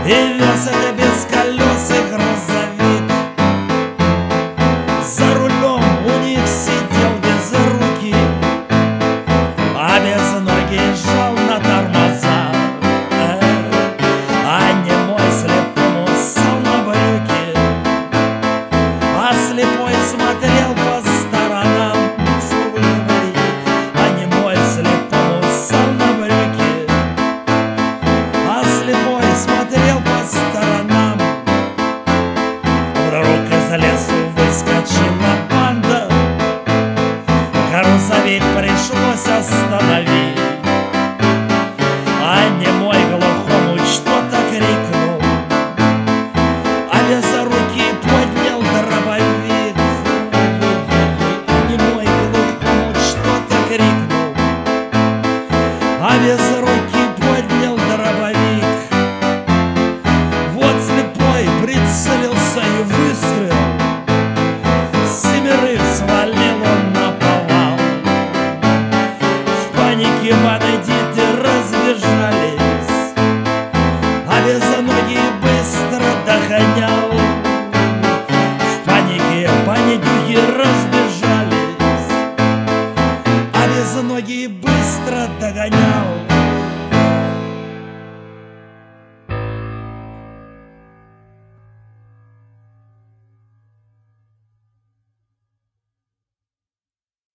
И вез это без колес и грузовик. За рулем у них сидел без руки, а без ноги жал на тормоза. А немой слепому ссал на брюки, а слепой смотрел по сторонам. Что вы говорите? А немой слепому ссал на брюки, а слепой смотрел по сторонам. Вдруг из лесу выскочила банда, грузовик пришлось остановить. А немой глухому что-то крикнул, а безрукий поднял дробовик. А немой глухому что-то крикнул, а безрукий поднял дробовик. Вот слепой прицелился и выстрел, семерых свалил он наповал. В панике бандиты разбежались, а безногий быстро догонял.